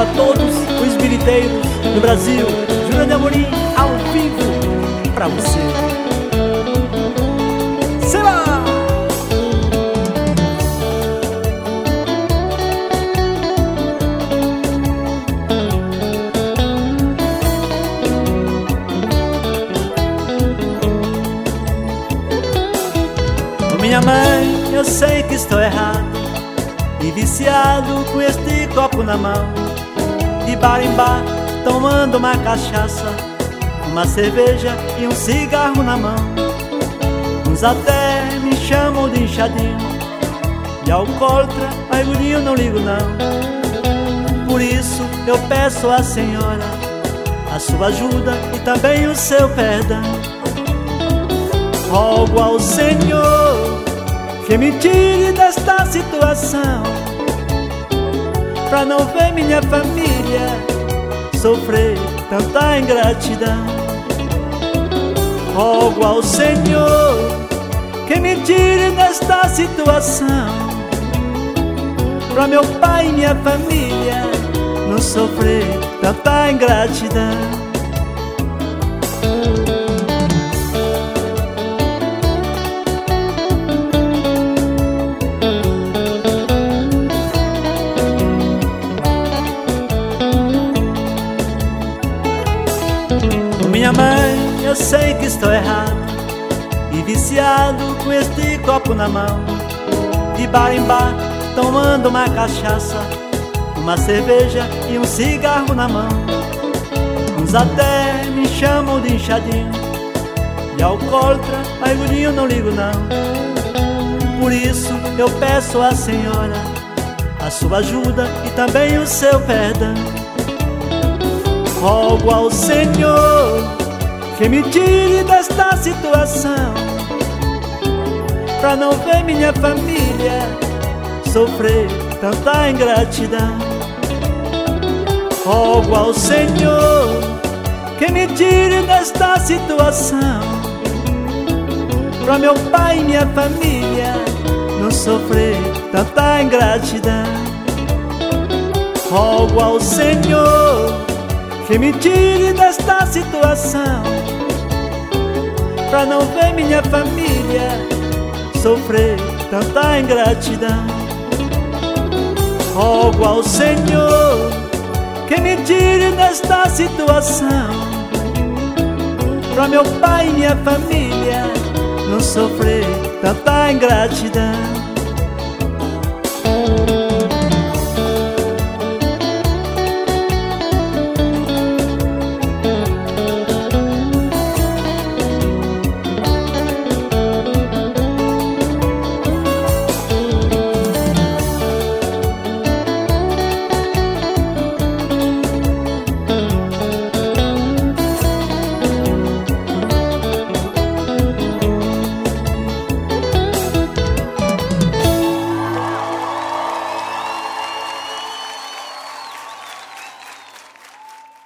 para todos os biriteiros do Brasil. Juliano Amorim, ao vivo, pra você. Seba! Minha mãe, eu sei que estou errado e viciado com este copo na mão, de bar em bar, tomando uma cachaça, uma cerveja e um cigarro na mão. Uns até me chamam de inchadinho, de alcoólatra, mas gurinho não ligo não. Por isso eu peço à senhora a sua ajuda e também o seu perdão. Rogo ao Senhor que me tire desta situação, pra não ver minha família sofrer tanta ingratidão. Rogo ao Senhor que me tire desta situação, pra meu pai e minha família não sofrer tanta ingratidão. Minha mãe, eu sei que estou errado e viciado com este copo na mão, de bar em bar, tomando uma cachaça, uma cerveja e um cigarro na mão. Uns até me chamam de inchadinho, de alcoólatra, mas gurinho não ligo não. Por isso eu peço à senhora a sua ajuda e também o seu perdão. Rogo ao Senhor que me tire desta situação, pra não ver minha família sofrer tanta ingratidão. Rogo ao Senhor que me tire desta situação, pra meu pai e minha família não sofrer tanta ingratidão. Rogo ao Senhor que me tire desta situação, pra não ver minha família sofrer tanta ingratidão. Rogo ao Senhor que me tire desta situação, pra meu pai e minha família não sofrer tanta ingratidão.